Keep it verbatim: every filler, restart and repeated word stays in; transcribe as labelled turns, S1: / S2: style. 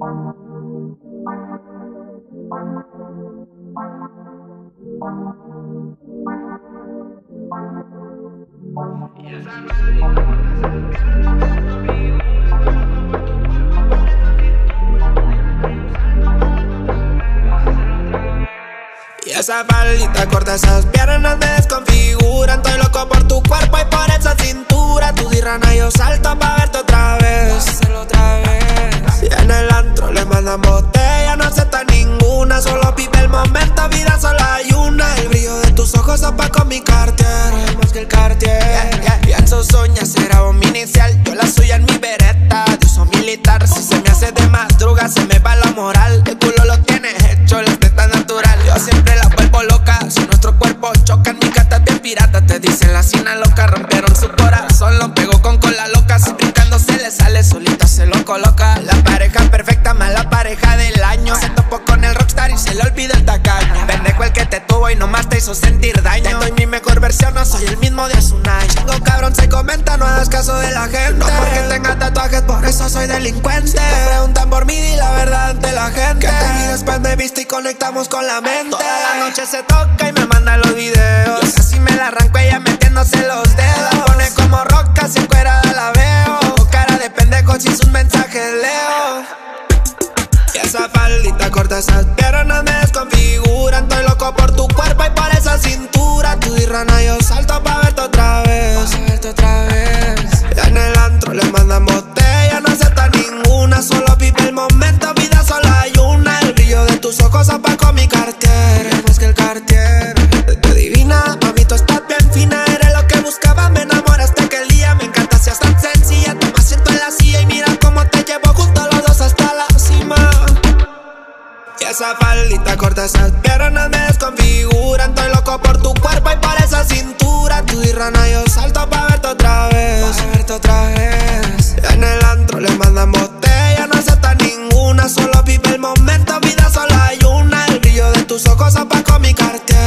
S1: Y esa faldita corta, esas piernas me desconfiguran. Estoy loco por tu cuerpo y por esa cintura. Tú di rana, yo salto pa' verte otra vez. Hacerlo otra vez. Y en el antro le mandan botella, no acepta ninguna. Solo vive el momento, vida solo hay una. El brillo de tus ojos opaco mi Cartier, más que el Cartier. Yeah, yeah. Pienso soñar ser un inicial, yo la suya en mi beretta de uso militar. Si se me hace de madruga, se me va la moral. El culo lo tienes hecho, la teta natural. Yo siempre la vuelvo loca, si nuestro cuerpo chocan. Mi gata es bien pirata, te dicen la cina loca. Rompieron su corazón, lo pegó con cola loca. Si brincando se le sale, solita se lo coloca. La pareja perfecta, más la pareja del año. Se topó con el rockstar y se le olvida el tacaño. Pendejo el que te tuvo y nomás te hizo sentir daño. Te doy mi mejor versión, no soy el mismo de hace un año. Chingo cabrón, se comenta, no hagas caso de la gente. No porque tenga tatuajes, por eso soy delincuente. Si te preguntan por mí, di la verdad ante la gente. Que te vi después me viste y conectamos con la mente. Toda la noche se toca y me manda los videos. Yo casi me la arranco, ella metiéndose los dedos. La pone como roca, si encuerada la veo. Con cara de pendejo, sin sus mensajes leo. Y esa faldita corta, esas piernas me desconfiguran. Estoy loco por tu cuerpo y por esa cintura. Tú di rana, yo salto pa' verte otra vez. Pa' verte otra vez. Y en el antro le mandan botella, no acepta ninguna. Solo vive el momento, vida solo hay una. El brillo de tus ojos opaco mi Cartier, más que el Cartier. Te divina, mami, tú estás bien fina. Eres lo que buscaba, me enamoraste aquel día. Me encanta, seas tan sencilla. Toma asiento en la silla y mira cómo te llevo juntos los dos hasta la cima. Y esa faldita corta, esas piernas me desconfiguran. Estoy loco por tu cuerpo y por esa cintura. Tú di rana, yo salto pa' verte otra vez. Pa' verte otra vez. Y en el antro le mandan botella, no acepta ninguna. Solo vive el momento, vida solo hay una. El brillo de tus ojos opaco mi Cartier.